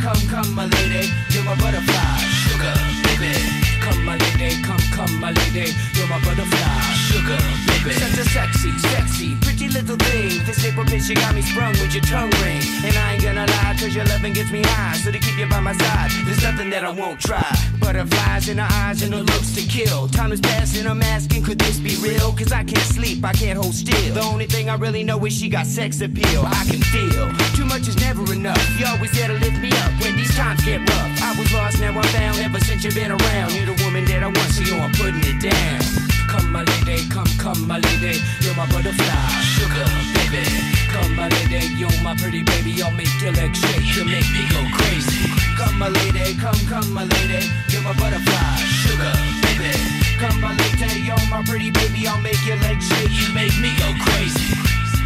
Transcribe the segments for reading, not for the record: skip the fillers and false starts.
come, my lady, you're my butterfly, sugar, baby. Come, my lady, come, my lady, you're my butterfly, sugar, baby. Such a sexy, pretty little thing. This April bitch, you got me sprung with your tongue ring. And I ain't gonna lie, cause your loving gets me high. So to keep you by my side, there's nothing that I won't try. Butterflies in her eyes and her looks to kill. Time is passing, I'm asking, could this be real? Cause I can't sleep, I can't hold still. The only thing I really know is she got sex appeal. I can feel, too much is never enough. You always there to lift me up when these times get rough. I was lost, now I'm found, ever since you've been around. You're the woman that I want, so yo, I'm putting it down. Come, my lady, come, my lady, you're my butterfly, sugar, baby. Come, my lady, you're my pretty baby, I'll make your legs shake, you make me go crazy. Come, my lady, come, my lady, you're my butterfly, sugar, baby. Come, my lady, you're my pretty baby, I'll make your legs shake, you make me go crazy.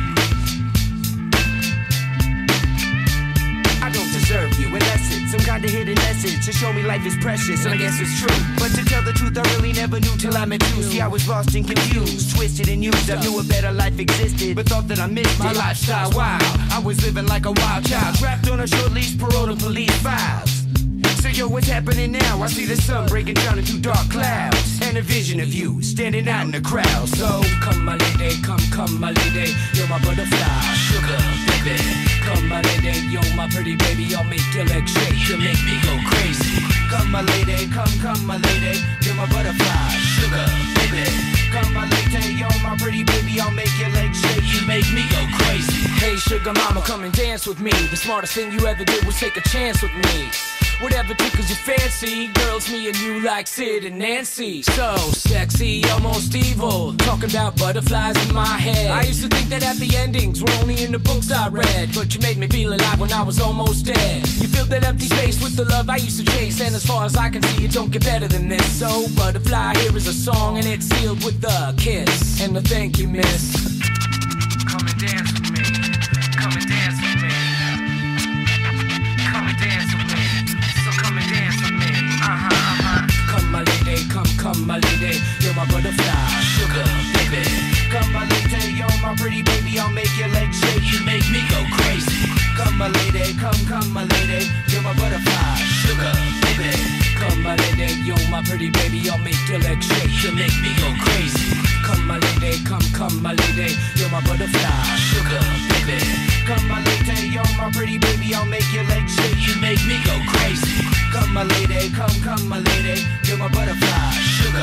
I don't deserve you unless it's some kind of hidden message to show me life is precious, and I guess it's true. But to tell the truth, I really never knew till I met you. See, I was lost and confused, twisted and used. I knew a better life existed, but thought that I missed my lifestyle wild. I was living like a wild child, trapped on a short leash, parole to police files. So yo, what's happening now? I see the sun breaking down into dark clouds, and a vision of you standing out in the crowd. So come, my lady, come, my lady, you're my butterfly, sugar, baby. Come, my lady, you're my pretty baby, I'll make your legs shake, you make me go crazy. Come, my lady, come, my lady, you're my butterfly, sugar, baby. Come, my lady, you're my pretty baby, I'll make your legs shake, you make me go crazy. Hey, sugar mama, come and dance with me. The smartest thing you ever did was take a chance with me. Whatever tickles your fancy, girls, me and you like Sid and Nancy. So sexy, almost evil, talking about butterflies in my head. I used to think that happy endings were only in the books I read, but you made me feel alive when I was almost dead. You filled that empty space with the love I used to chase, and as far as I can see, it don't get better than this. So butterfly, here is a song, and it's sealed with a kiss and a thank you, miss. Come and dance with me. Come and dance with me. Come and dance with me. Come and dance with me, Come, my lady, come, my lady, you're my butterfly, sugar, baby. Come, my lady, you're my pretty baby, I'll make your legs shake, you make me go crazy. Come, my lady, come, my lady, you're my butterfly, sugar, baby. Come, my lady, you're my pretty baby, I'll make your legs shake, you make me go crazy. Come, my lady, come, my lady, you're my butterfly, sugar, baby. Come, my lady, you're my pretty baby, I'll make your legs shake, you make me go crazy. Come, my lady, come, my lady, you're my butterfly, sugar.